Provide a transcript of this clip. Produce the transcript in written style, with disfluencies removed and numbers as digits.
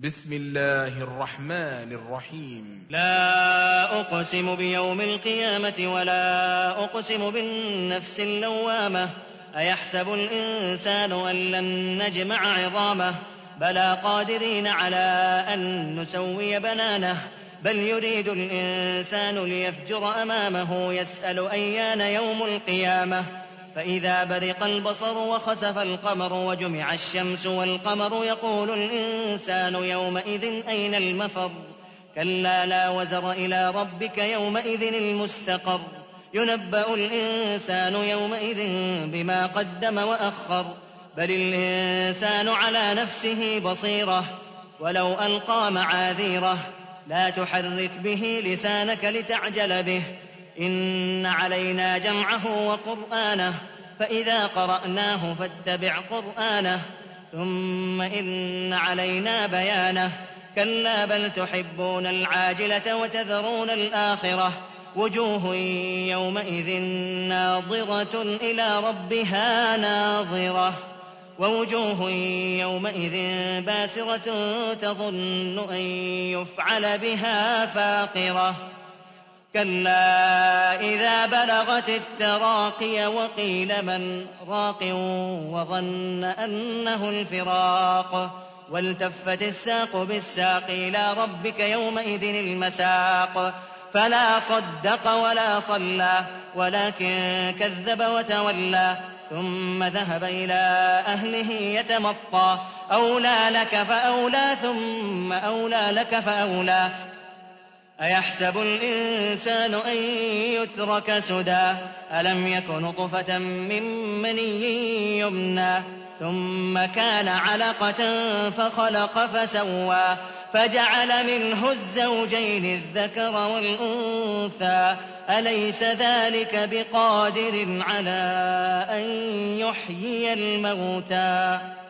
بسم الله الرحمن الرحيم. لا أقسم بيوم القيامة ولا أقسم بالنفس اللوامة. أيحسب الإنسان أن لن نجمع عظامه بلى قادرين على أن نسوي بنانه بل يريد الإنسان ليفجر أمامه يسأل أيان يوم القيامة فإذا برق البصر وخسف القمر وجمع الشمس والقمر يقول الإنسان يومئذ أين المفر كلا لا وزر إلى ربك يومئذ المستقر ينبأ الإنسان يومئذ بما قدم وأخر بل الإنسان على نفسه بصيرة ولو ألقى معاذيره لا تحرك به لسانك لتعجل به إن علينا جمعه وقرآنه فإذا قرأناه فاتبع قرآنه ثم إن علينا بيانه كلا بل تحبون العاجلة وتذرون الآخرة وجوه يومئذ ناظرة إلى ربها ناظرة ووجوه يومئذ باسرة تظن أن يفعل بها فاقرة كلا إذا بلغت التراقي وقيل من راق وظن أنه الفراق والتفت الساق بالساق إلى ربك يومئذ المساق فلا صدق ولا صلى ولكن كذب وتولى ثم ذهب إلى أهله يتمطى أولى لك فأولى ثم أولى لك فأولى أيحسب الإنسان أن يترك سدى ألم يك نطفة من مني يمنى ثم كان علقة فخلق فسوى فجعل منه الزوجين الذكر والأنثى أليس ذلك بقادر على أن يحيي الموتى